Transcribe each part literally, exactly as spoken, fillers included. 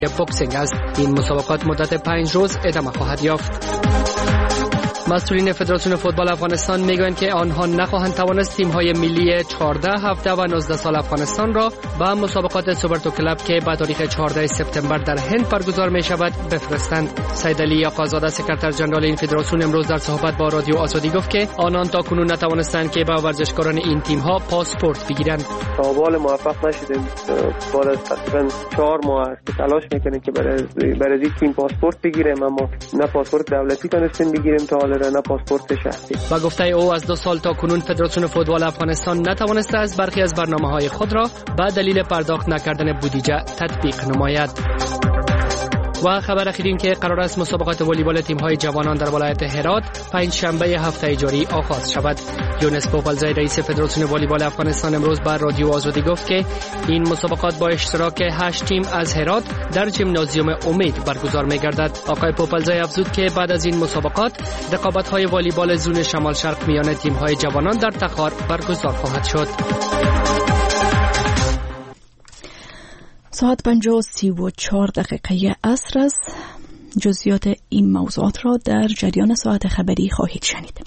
بوکسینگ است. این مسابقات مدت پنج روز ادامه خواهد یافت. مسئولین فدراسیون فوتبال افغانستان میگویند که آنها نخواهند توانست تیم‌های ملی چهارده، هفده و نوزده سال افغانستان را به مسابقات سوبرتو کلاب که به تاریخ چهاردهم سپتامبر در هند برگزار می‌شود بفرستند. سید علی آقازاده سکرتر ژنرال این فدراسیون امروز در صحبت با رادیو آزادی گفت که آنان تاکنون نتوانستند که به ورزشکاران این تیم‌ها پاسپورت بگیرند. تا حال موفق نشدیم. بعد از تقریبا چهار ماه تلاش می‌کنیم که برای برای تیم پاسپورت بگیریم، اما نه پاسپورت دولتی تونستیم بگیریم تا حالا نه پاسپورت شخصی. و گفته او از دو سال تا کنون فدراسیون فوتبال افغانستان نتوانسته از برخی از برنامه‌های خود را به دلیل پرداخت نکردن بودجه تطبیق نماید. و خبر اخیر این که قرار است مسابقات والیبال تیم‌های جوانان در ولایت هرات پنج شنبه هفته جاری آغاز شود. یونس پوپلزای رئیس فدراسیون والیبال افغانستان امروز بر رادیو آزادی گفت که این مسابقات با اشتراک هشت تیم از هرات در ژیمنازیوم امید برگزار می‌گردد. آقای پوپلزای افزود که بعد از این مسابقات رقابت‌های والیبال زون شمال شرق میان تیم‌های جوانان در تخار برگزار خواهد شد. ساعت پنج و سی و چهار دقیقه عصر است. جزئیات این موضوعات را در جریان ساعت خبری خواهید شنید.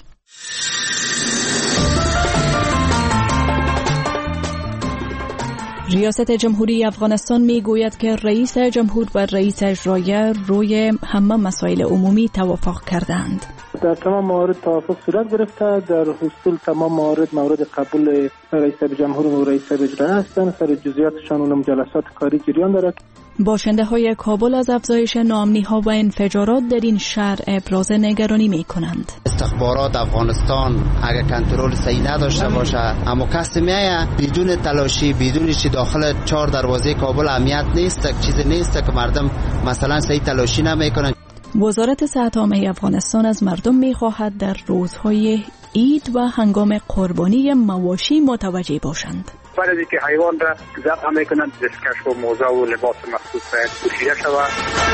ریاست جمهوری افغانستان می گوید که رئیس جمهور و رئیس اجرایی روی همه مسائل عمومی توافق کردند. در تمام موارد توافق صورت گرفته. در حصول تمام موارد مورد قبول رئیس جمهور و رئیس اجرایی هستند. سر جزئیاتشان و جلسات کاری جریان دارد. باشنده های کابل از افزایش ناامنی ها و انفجارات در این شهر ابراز نگرانی می کنند. استخبارات افغانستان اگر کنترل صحیح نداشته باشه، اما کسی میایه بدون تلاشی، بدون چی داخل چهار دروازه کابل امنیت نیست، چیزی نیست که مردم مثلا صحیح تلاشی نمیکنن. وزارت صحت عامه افغانستان از مردم میخواهد در روزهای عید و هنگام قربانی مواشی متوجه باشند. بعد از اینکه حیوان را ذبح میکنند، دستکش و موزه و لباس مخصوص پوشیده شود.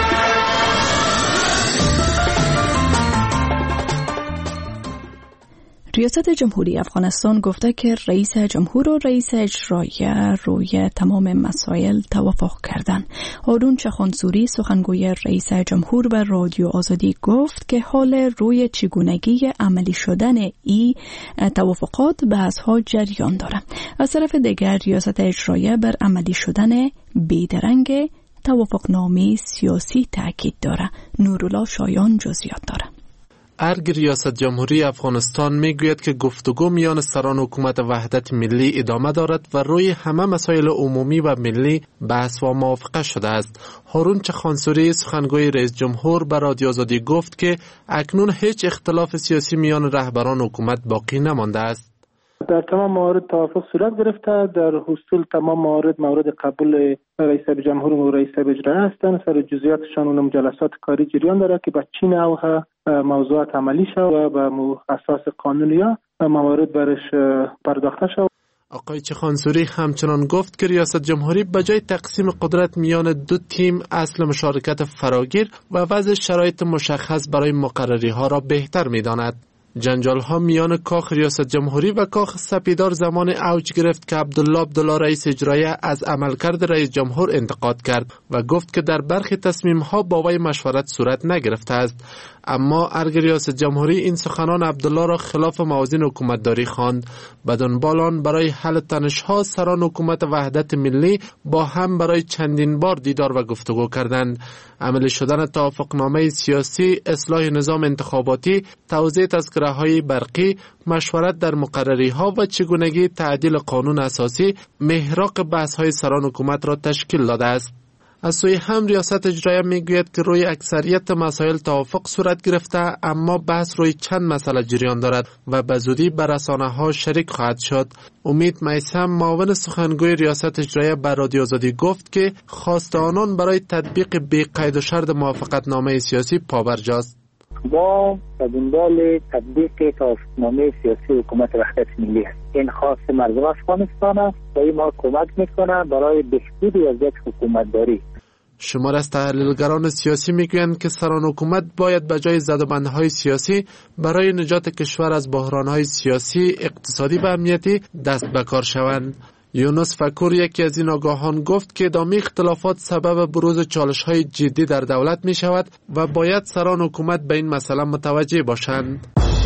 ریاست جمهوری افغانستان گفته که رئیس جمهور و رئیس اجرایی روی تمام مسائل توافق کردند. هارون چخانسوری سخنگوی رئیس جمهور و رادیو آزادی گفت که حال روی چگونگی عملی شدن ای توافقات بحث‌ها جریان دارد. از طرف دیگر ریاست اجرایی بر عملی شدن بیدرنگ توافقنامه سیاسی تاکید دارد. نورالله شایان جزئیات دارد. ارگ ریاست جمهوری افغانستان میگوید که گفتگو میان سران حکومت وحدت ملی ادامه دارد و روی همه مسائل عمومی و ملی بحث و موافقه شده است. هارون چخانسوری سخنگوی رئیس جمهور به رادیو آزادی گفت که اکنون هیچ اختلاف سیاسی میان رهبران حکومت باقی نمانده است. در تمام موارد توافق صورت گرفته. در حصول تمام موارد مورد قبول رئیس جمهور و رئیس اجرایی هستند. سر جزئیاتشان و جلسات کاری جریان دارد که به چی نوع موضوعات عملی شود و به اساس قانونی یا موارد برش پرداخته شود. آقای چخانسوری همچنان گفت که ریاست جمهوری بجای تقسیم قدرت میان دو تیم اصل مشارکت فراگیر و وضع شرایط مشخص برای مقرری ها را بهتر می‌داند. جنجال ها میان کاخ ریاست جمهوری و کاخ سپیدار زمان اوج گرفت که عبدالله عبدالله رئیس اجرایی از عملکرد رئیس جمهور انتقاد کرد و گفت که در برخی تصمیم ها با وی مشورت صورت نگرفته است. اما ارگ ریاست جمهوری این سخنان عبدالله را خلاف موازین حکومتداری خواند. بدون بالان برای حل تنش ها سران حکومت وحدت ملی با هم برای چندین بار دیدار و گفتگو کردند. عملی شدن توافقنامه سیاسی، اصلاح نظام انتخاباتی، توزیع تذکره های برقی، مشورت در مقرری ها و چگونگی تعدیل قانون اساسی محراق بحث های سران حکومت را تشکیل داده است. از سوی هم ریاست اجرایی میگوید که روی اکثریت مسائل توافق صورت گرفته، اما بحث روی چند مسئله جریان دارد و به زودی به رسانه‌ها شریک خواهد شد. امید میثم معاون سخنگوی ریاست اجرایی به رادیو آزادی گفت که خواست آنان برای تطبیق بی قید و شرط موافقتنامه سیاسی پابرجاست. ما به دنبال تطبیق توافقنامه سیاسی حکومت وحدت ملی است. این خواست مردم افغانستان است و این ما کمک میکنه برای بهبود وضعیت حکومتداری. شمار از تحلیلگران سیاسی میگویند که سران حکومت باید به جای زدوبندهای سیاسی برای نجات کشور از بحرانهای سیاسی، اقتصادی و امنیتی دست به کار شوند. یونس فکور یکی از این آگاهان گفت که ادامه اختلافات سبب بروز چالش‌های جدی در دولت می شود و باید سران حکومت به این مسئله متوجه باشند.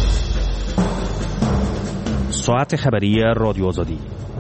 ساعت خبری رادیو آزادی.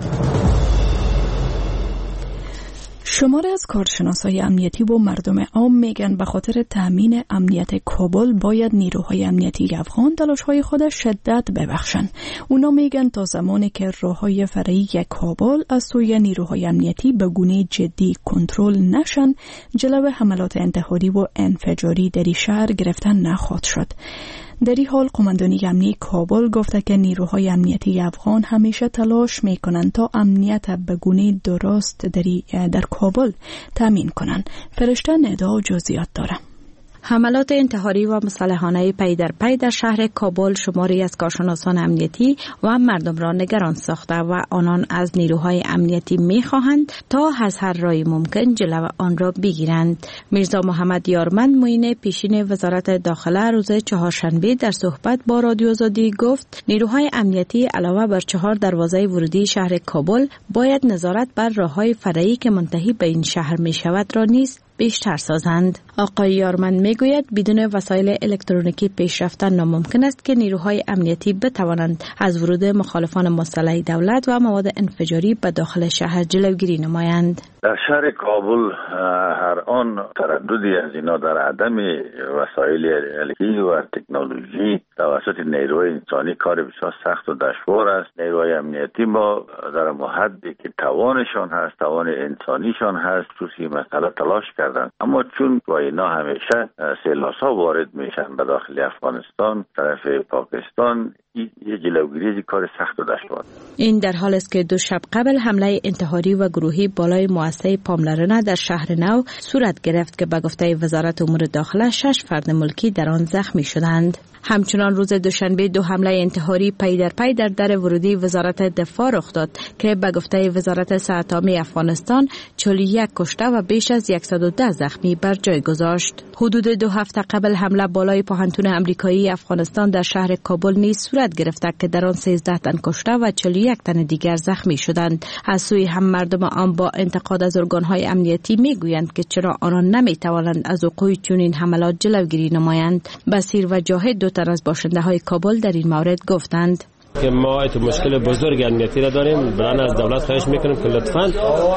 شماره از کارشناسای امنیتی و مردم عام میگن به خاطر تامین امنیت کابل باید نیروهای امنیتی افغان تلاش‌های خود شدت ببخشن. اونا میگن تا زمانی که راه‌های فرعی کابل از سوی نیروهای امنیتی به گونه جدی کنترل نشن، جلو حملات انتحاری و انفجاری در شهر گرفتن نخواهد شد. در این حال قماندانی امنیتی کابل گفته که نیروهای امنیتی افغان همیشه تلاش میکنند تا امنیت به گونه درست در, در کابل تامین کنند. فرشته ندا جزئیات داره. حملات انتحاری و مسلحانه پی در پی در شهر کابل شماری از کارشناسان امنیتی و مردم را نگران ساخته و آنان از نیروهای امنیتی می‌خواهند تا از هر راهی ممکن جلو آن را بگیرند. میرزا محمد یارمند معین پیشین وزارت داخله روز چهارشنبه در صحبت با رادیو آزادی گفت نیروهای امنیتی علاوه بر چهار دروازه ورودی شهر کابل باید نظارت بر راههای فرعی که منتهی به این شهر می‌شود را نیز بیشتر سازند. آقای یارمند میگوید بدون وسایل الکترونیکی پیشرفتن ناممکن است که نیروهای امنیتی بتوانند از ورود مخالفان مسلح دولت و مواد انفجاری به داخل شهر جلوگیری نمایند. در شهر کابل هر آن ترددی از اینا در عدم وسایل الکترونیکی و تکنولوژی توسط نیروهای انسانی کار بسیار سخت و دشوار است. نیروهای امنیتی ما در حدی که توانشان هست، توان انسانیشان هست، توی مسئله تلاش کردند، اما چون با اینا همیشه سیلاس‌ها وارد میشن به داخل افغانستان طرف پاکستان، یه جلوگیری کار سخت و دشوار. این در حال است که دو شب قبل حمله انتحاری و گروهی بالای مؤسسه پاملرنه در شهر نو صورت گرفت که به گفته وزارت امور داخله شش فرد ملکی در آن زخمی شدند. همچنان روز دوشنبه دو حمله انتحاری پی در پی در در ورودی وزارت دفاع رخ داد که به گفته وزارت صحت عامه افغانستان چهل و یک کشته و بیش از صد و ده زخمی بر جای گذاشت. حدود دو هفته قبل حمله بالای پوهنتون آمریکایی افغانستان در شهر کابل نیز صورت گرفت که در آن سیزده تن کشته و چهل و یک تن دیگر زخمی شدند. از سوی هم مردم عام با انتقاد از ارگان‌های امنیتی میگویند که چرا آنان نمیتوانند از وقوع چنین حملات جلوگیری نمایند. بصیر و جاهد دو تن از باشنده های کابل در این مورد گفتند که ما ایت مشکل بزرگ امنیتی را داریم. برای از دولت خواهش میکنیم که لطفاً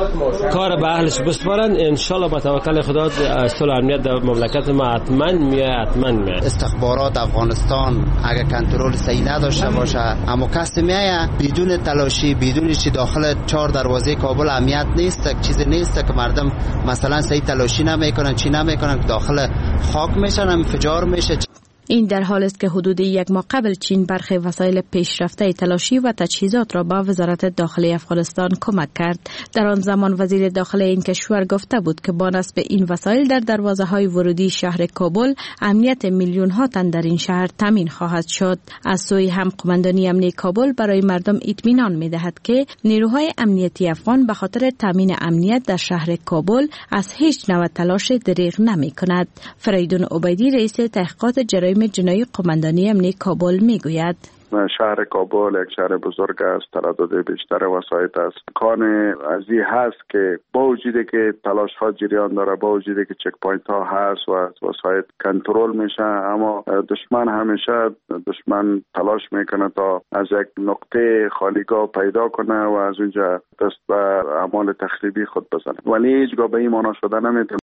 کار به اهلش بسپارن. ان شاء الله با توکل خدا صلح امنیت در مملکت ما حتما میاد حتما میاد. استخبارات افغانستان اگر کنترل صحیح نداشته باشه، اما کسی میاد بدون تلاشی، بدون چی داخل چهار دروازه کابل امنیت نیست، چیزی نیست که مردم مثلا صحیح تلاشی نمیکنن، چی نمیکنن، داخل خاک میشن، انفجار میشه. این در حال است که حدود یک ماه قبل چین برخی وسایل پیشرفته تلاشی و تجهیزات را به وزارت داخلی افغانستان کمک کرد. در آن زمان وزیر داخلی این کشور گفته بود که با نصب این وسایل در دروازه های ورودی شهر کابل امنیت میلیون ها تن در این شهر تامین خواهد شد. از سوی هم قماندانی امنیتی کابل برای مردم اطمینان می‌دهد که نیروهای امنیتی افغان به خاطر تامین امنیت در شهر کابل از هیچ نوع تلاش دریغ نمی‌کند. فریدون عبیدی رئیس تحقیقات جرایم جنایی قماندانی امنیتی کابل میگوید شهر کابل یک شهر بزرگ است، تردد بیشتر وسایل است. کان ازی هست که با وجودی که تلاش ها جریان داره، با وجودی که چک پوینت ها هست و وسایل کنترل میشه، اما دشمن همیشه دشمن تلاش میکنه تا از یک نقطه خالیگاه پیدا کنه و از اونجا دست به اعمال تخریبی خود بزنه، ولی هیچگاه به این معنا شده نمیتونه